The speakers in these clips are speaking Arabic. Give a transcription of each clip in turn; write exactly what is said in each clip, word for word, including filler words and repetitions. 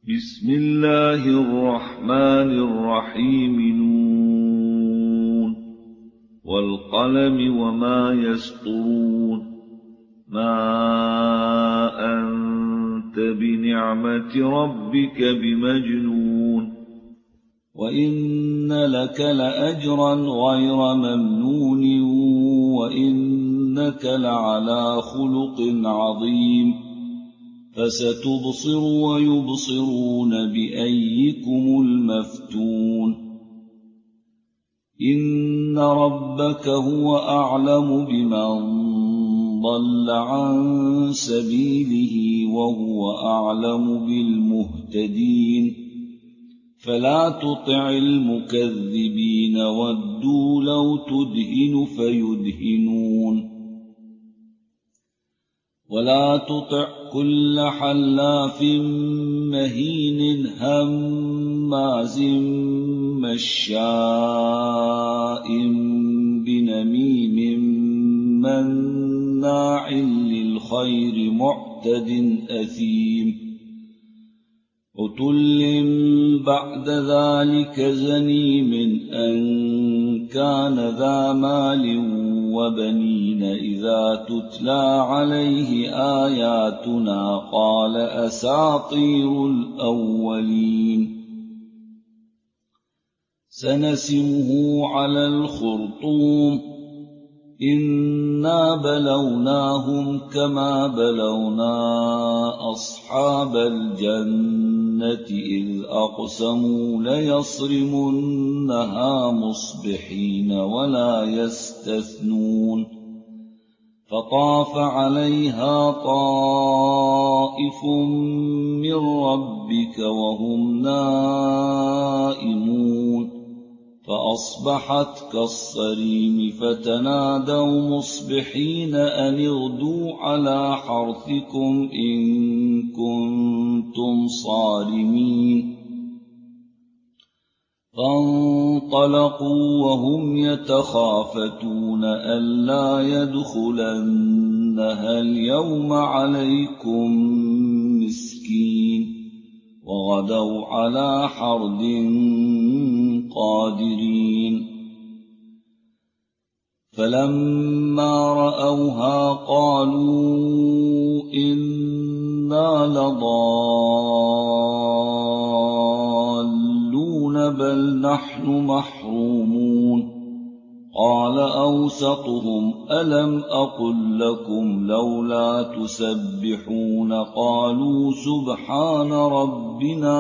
بسم الله الرحمن الرحيم نون والقلم وما يسطرون ما أنت بنعمة ربك بمجنون وإن لك لأجرا غير ممنون وإنك لعلى خلق عظيم فستبصر ويبصرون بأيكم المفتون إن ربك هو أعلم بمن ضل عن سبيله وهو أعلم بالمهتدين فلا تطع المكذبين ودوا لو تدهن فيدهنون ولا تطع كل حلاف مهين هماز مشاء بنميم مناع للخير معتد أثيم عتل بعد ذلك زنيم أن كان ذا مال وبنين إذا تتلى عليه آياتنا قال أساطير الأولين سنسمه على الخرطوم إنا بلوناهم كما بلونا أصحاب الجنة إذ أقسموا ليصرمنها مصبحين ولا يستثنون فطاف عليها طائف من ربك وهم نائمون فأصبحت كالصريم فتنادوا مصبحين أن اغدوا على حرثكم إن كنتم صارمين فانطلقوا وهم يتخافتون ألا يدخلنها اليوم عليكم مسكين وغدوا على حرد قادرين فلما رأوها قالوا إنا لضالون بل نحن محرومون قال أوسطهم ألم أقل لكم لولا تسبحون قالوا سبحان ربنا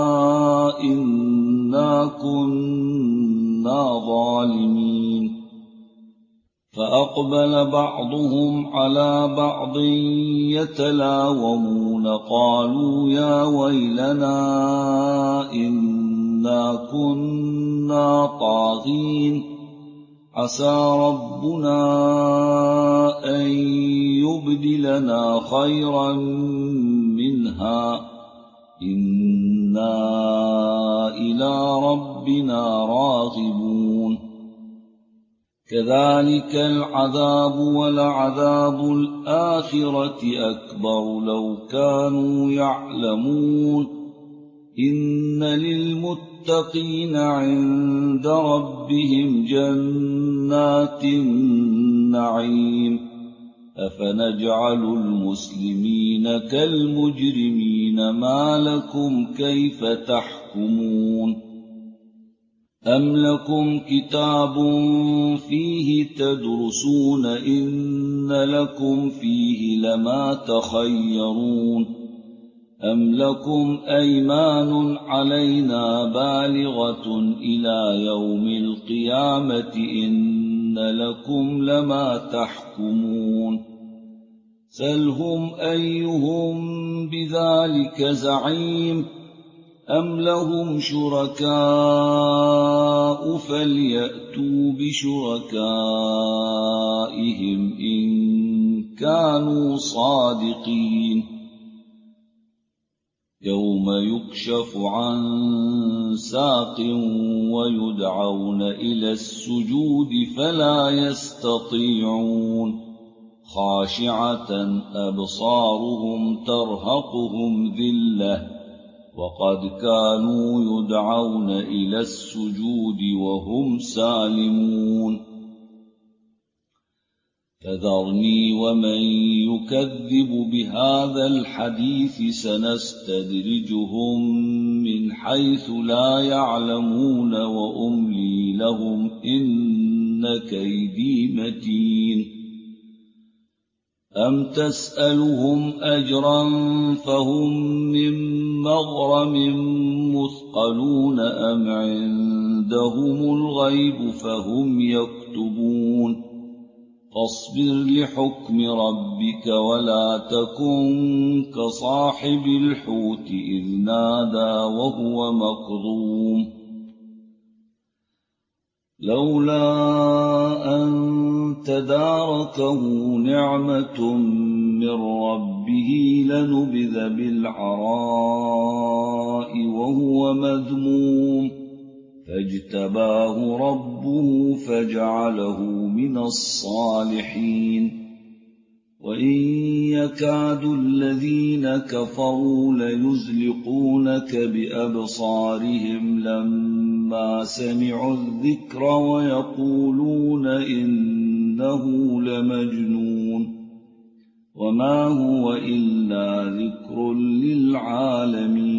إنا كنا ظالمين فأقبل بعضهم على بعض يتلاومون قالوا يا ويلنا إنا كنا طاغين عسى ربنا أن يبدلنا خيرا منها إنا إلى ربنا راغبون كذلك العذاب ولعذاب الآخرة أكبر لو كانوا يعلمون إن للمتقين عند ربهم جنات النعيم أفنجعل المسلمين كالمجرمين ما لكم كيف تحكمون أم لكم كتاب فيه تدرسون إن لكم فيه لما تخيرون أم لكم أيمان علينا بالغة إلى يوم القيامة إن لكم لما تحكمون سلهم أيهم بذلك زعيم أم لهم شركاء فليأتوا بشركائهم إن كانوا صادقين يوم يكشف عن ساق ويدعون إلى السجود فلا يستطيعون خاشعة أبصارهم ترهقهم ذلة وقد كانوا يدعون إلى السجود وهم سالمون فذرني ومن يكذب بهذا الحديث سنستدرجهم من حيث لا يعلمون وأملي لهم إن كيدي متين أم تسألهم أجرا فهم من مغرم مثقلون أم عندهم الغيب فهم يكتبون فاصبر لحكم ربك ولا تكن كصاحب الحوت إذ نادى وهو مكظوم لولا أن تداركه نعمة من ربه لنبذ بالعراء وهو مذموم فاجتباه ربه فجعله من الصالحين وإن يكاد الذين كفروا ليزلقونك بأبصارهم لما سمعوا الذكر ويقولون إنه لمجنون وما هو إلا ذكر للعالمين